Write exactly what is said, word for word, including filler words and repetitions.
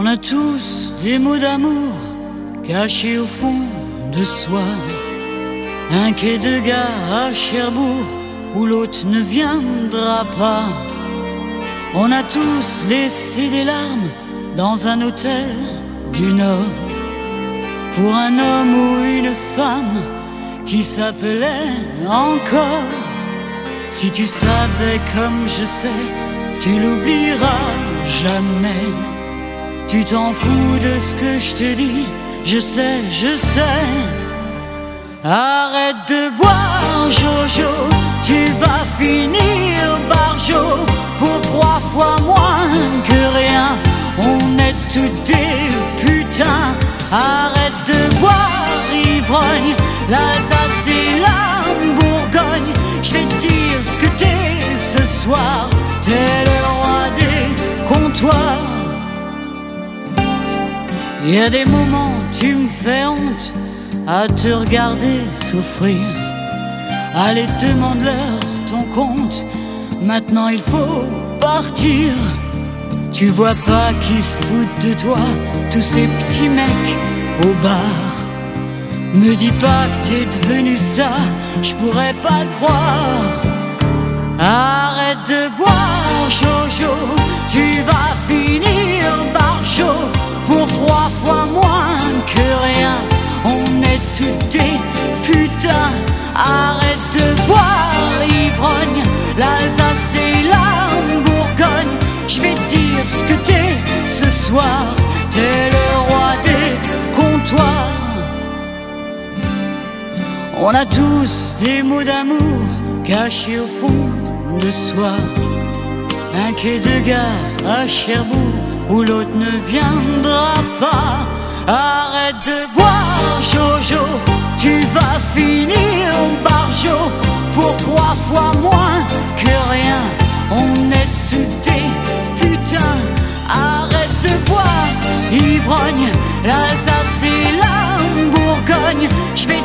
On a tous des mots d'amour cachés au fond de soi. Un quai de gare à Cherbourg où l'autre ne viendra pas. On a tous laissé des larmes dans un hôtel du Nord pour un homme ou une femme qui s'appelait encore. Si tu savais comme je sais, tu l'oublieras jamais. Tu t'en fous de ce que je te dis, je sais, je sais. Arrête de boire, Jojo, tu vas finir barjot pour trois fois moins que rien. On est tous des putains. Arrête de boire, ivrogne, l'Alsace et la Bourgogne. Je vais te dire ce que t'es ce soir, t'es le roi des comptoirs. Il y a des moments, tu me fais honte à te regarder souffrir. Allez, demande-leur ton compte, maintenant il faut partir. Tu vois pas qu'ils se foutent de toi, tous ces petits mecs au bar. Me dis pas que t'es devenu ça, je pourrais pas le croire. Arrête de boire, Jojo, tu vas finir barjot pour trois fois moins que rien. On est tous des putains. Arrête de boire, ivrogne, l'Alsace et la Bourgogne. Je vais te dire ce que t'es ce soir, t'es le roi des comptoirs. On a tous des mots d'amour cachés au fond de soi. Un quai de gare à Cherbourg où l'autre ne viendra pas. Arrête de boire, Jojo, tu vas finir barjot pour trois fois moins que rien. On est tous des putains. Arrête de boire, ivrogne, l'Alsace et la Bourgogne. Je vais